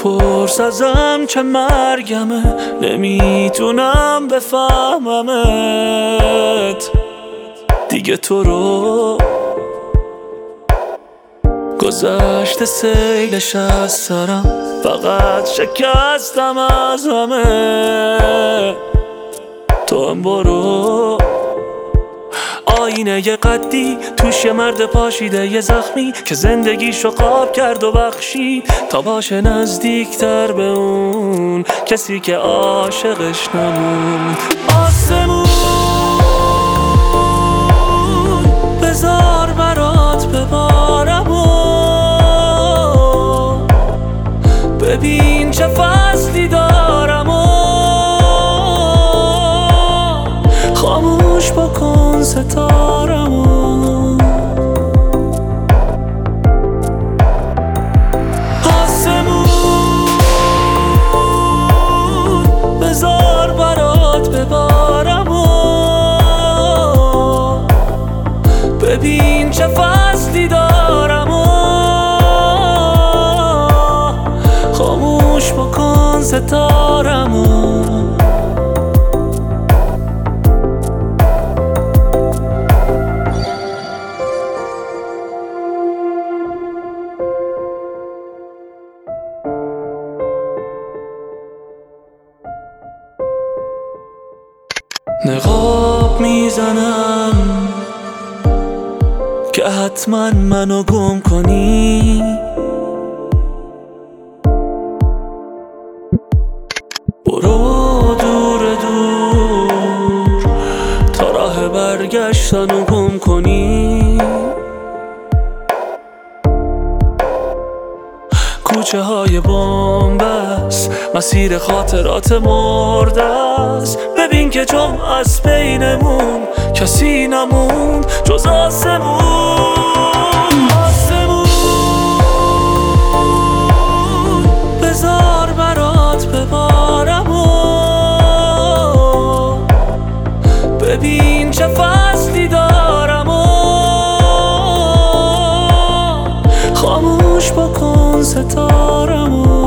بپرس ازم چه مرگمه، نمیتونم بفهممت دیگه. تو رو گذشته سیلش از سرم، فقط شکستم از همه. تو هم برو، آینه ی قدی توش یه مرد پاشیده یه زخمی که زندگیشو خواب کرد و بخشید تا باشه نزدیکتر به اون کسی که عاشقش نموند. آسمون بذار برات ببارم و ببین چه فصلی دارم و خاموش بکن ستارمو. آسمون بذار برات ببارم و ببین چه فصلی دارم و خاموش بکن ستارمو. نقاب میزنم که حتما منو گم کنی، برو دور دور تا راه برگشتنو گم کنی. کوچه های بومبس مسیر خاطرات مرده است. ببین که جمع از بینمون کسی نموند جز آسمون. آسمون بذار برات ببارم و ببین چه فصلی دارم و خاموش بکن ستارمو.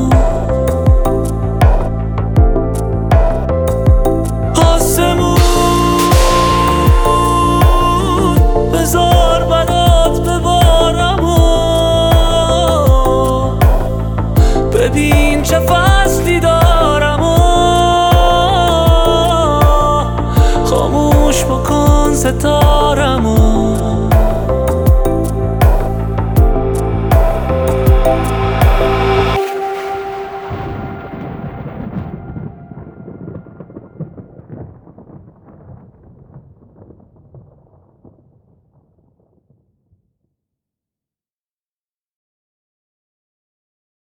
آسمون بذار برات ببارم و ببین چه فصلی دارم و خاموش بکن ستارمو.